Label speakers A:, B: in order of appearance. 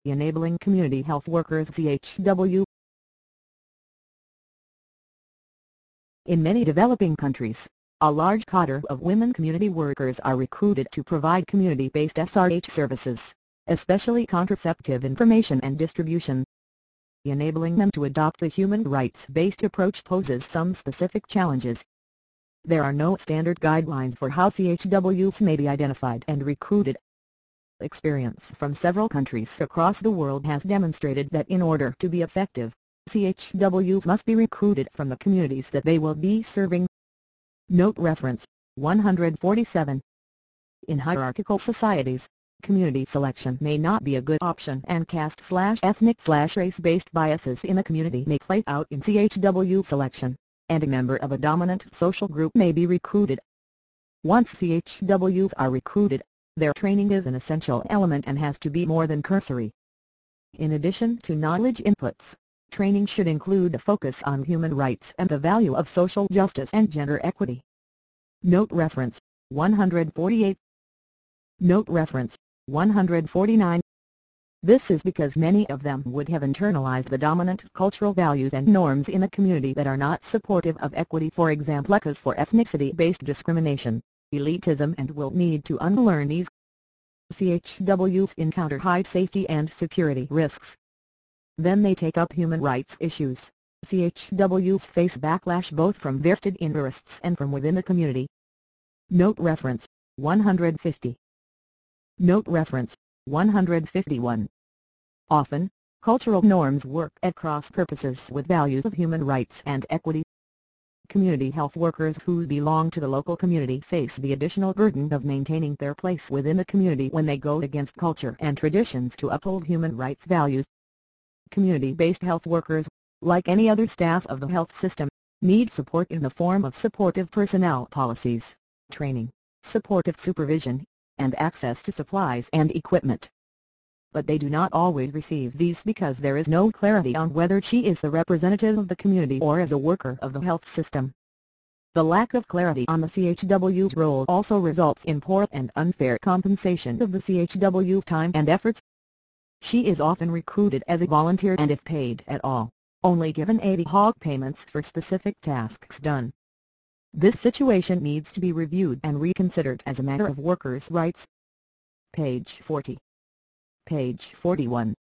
A: Enabling Community Health Workers (CHW). In many developing countries, a large cadre of women community workers are recruited to provide community-based SRH services, especially contraceptive information and distribution. Enabling them to adopt a human rights-based approach poses some specific challenges. There are no standard guidelines for how CHWs may be identified and recruited. Experience from several countries across the world has demonstrated that in order to be effective, CHWs must be recruited from the communities that they will be serving. Note reference, 147. In hierarchical societies, community selection may not be a good option, and caste/ethnic/race-based biases in a community may play out in CHW selection, and a member of a dominant social group may be recruited. Once CHWs are recruited, their training is an essential element and has to be more than cursory. In addition to knowledge inputs, training should include a focus on human rights and the value of social justice and gender equity. Note reference, 148. Note reference, 149. This is because many of them would have internalized the dominant cultural values and norms in a community that are not supportive of equity, for example for ethnicity-based discrimination, elitism, and will need to unlearn these. CHWs encounter high safety and security risks. Then they take up human rights issues. CHWs face backlash both from vested interests and from within the community. Note reference, 150. Note reference, 151. Often, cultural norms work at cross purposes with values of human rights and equity. Community health workers who belong to the local community face the additional burden of maintaining their place within the community when they go against culture and traditions to uphold human rights values. Community-based health workers, like any other staff of the health system, need support in the form of supportive personnel policies, training, supportive supervision, and access to supplies and equipment. But they do not always receive these because there is no clarity on whether she is the representative of the community or as a worker of the health system. The lack of clarity on the CHW's role also results in poor and unfair compensation of the CHW's time and efforts. She is often recruited as a volunteer and, if paid at all, only given ad hoc payments for specific tasks done. This situation needs to be reviewed and reconsidered as a matter of workers' rights. Page 40. Page 41.